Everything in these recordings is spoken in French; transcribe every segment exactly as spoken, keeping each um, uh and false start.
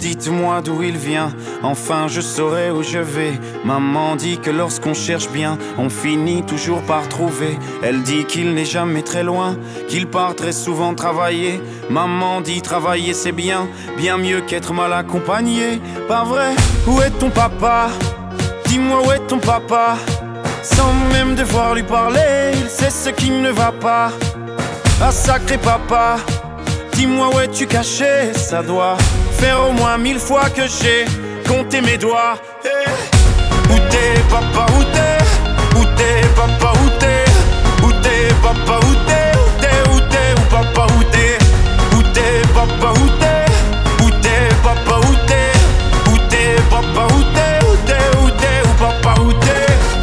dites-moi d'où il vient, enfin je saurai où je vais. Maman dit que lorsqu'on cherche bien, on finit toujours par trouver. Elle dit qu'il n'est jamais très loin, qu'il part très souvent travailler. Maman dit travailler c'est bien, bien mieux qu'être mal accompagné. Pas vrai? Où est ton papa? Dis-moi où est ton papa? Sans même devoir lui parler, il sait ce qui ne va pas. Ah sacré papa, dis-moi où es-tu caché? Ça doit faire au moins mille fois que j'ai compté mes doigts. Hey. Où t'es papa, où t'es? Où t'es papa, où t'es? Où t'es papa, où t'es? Où t'es, où t'es, où papa, où t'es? Où t'es papa, où t'es? Où t'es papa, où t'es? Où t'es papa, où t'es? Où t'es, où t'es, où papa, où t'es?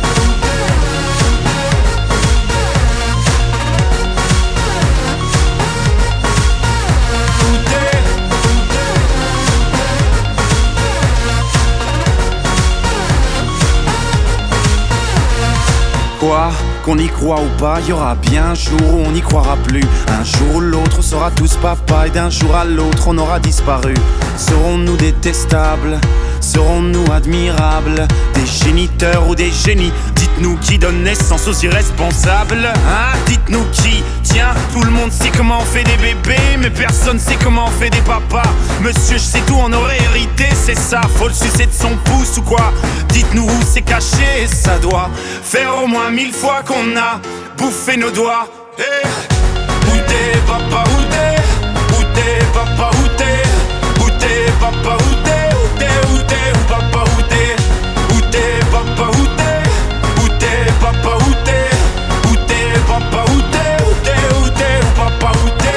Quoi? Qu'on y croit ou pas, y aura bien un jour où on n'y croira plus. Un jour ou l'autre on sera tous papa, et d'un jour à l'autre on aura disparu. Serons-nous détestables? Serons-nous admirables? Des géniteurs ou des génies? Dites-nous qui donne naissance aux irresponsables. Hein? Dites-nous qui? Tiens, tout le monde sait comment on fait des bébés, mais personne sait comment on fait des papas. Monsieur, je sais tout, on aurait hérité, c'est ça. Faut le sucer de son pouce ou quoi? Dites-nous où c'est caché, ça doit faire au moins mille fois qu'on a bouffé nos doigts. Hey. Où t'es papa, où t'es? Où t'es papa, où t'es? Où t'es papa, où t'es? Où t'es, où t'es, où papa, où t'es? Où t'es papa, où t'es? Où t'es papa, où t'es? Où t'es papa, où t'es? Où t'es, où t'es, où papa, où t'es?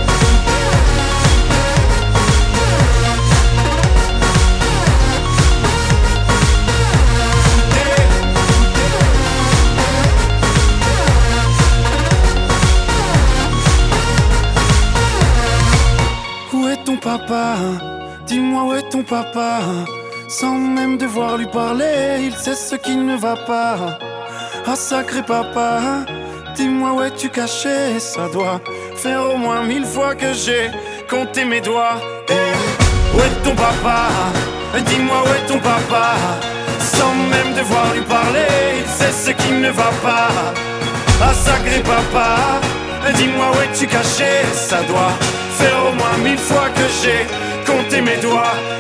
Où est ton papa? Dis-moi où est ton papa? Sans même devoir lui parler, il sait ce qui ne va pas. Ah sacré papa, dis-moi où es-tu caché? Ça doit faire au moins mille fois que j'ai compté mes doigts. Hey. Où est ton papa? Dis-moi où est ton papa? Sans même devoir lui parler, il sait ce qui ne va pas. Ah sacré papa, dis-moi où es-tu caché? Ça doit faire au moins mille fois que j'ai compté mes doigts.